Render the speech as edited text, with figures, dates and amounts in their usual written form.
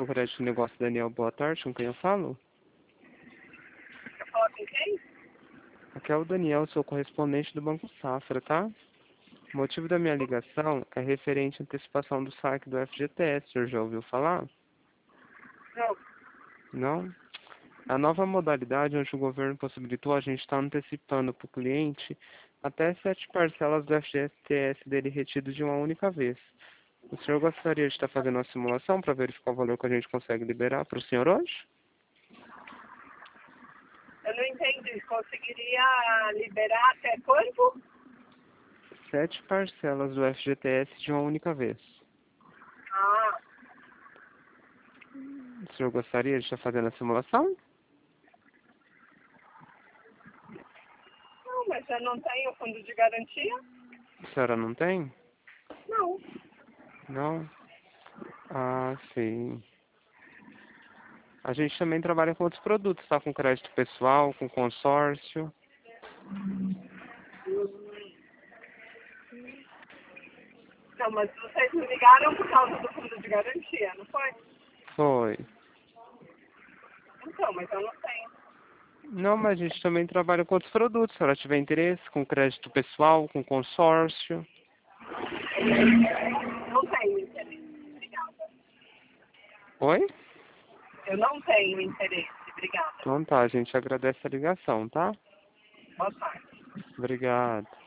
Crédito e Negócio Daniel, boa tarde, com quem eu falo? Quer falar com quem? Aqui é o Daniel, sou correspondente do Banco Safra, tá? O motivo da minha ligação é referente à antecipação do saque do FGTS, o senhor já ouviu falar? Não. Não? A nova modalidade onde o governo possibilitou a gente estar antecipando para o cliente até 7 parcelas do FGTS dele retido de uma única vez. O senhor gostaria de estar fazendo uma simulação para verificar o valor que a gente consegue liberar para o senhor hoje? Eu não entendi. Conseguiria liberar até quanto? 7 parcelas do FGTS de uma única vez. Ah, O senhor gostaria de estar fazendo a simulação? não, mas eu não tenho fundo de garantia? A senhora não tem? Não. Não? Ah, sim. A gente também trabalha com outros produtos, tá? Com crédito pessoal, com consórcio. Não, mas vocês me ligaram por causa do fundo de garantia, não foi? Foi. Então, mas eu não tenho. Não, mas a gente também trabalha com outros produtos. Se ela tiver interesse, com crédito pessoal, com consórcio. Não tenho interesse. Obrigada. Oi? Eu não tenho interesse. Obrigada. Então tá, a gente agradece a ligação, tá? Boa tarde. Obrigado.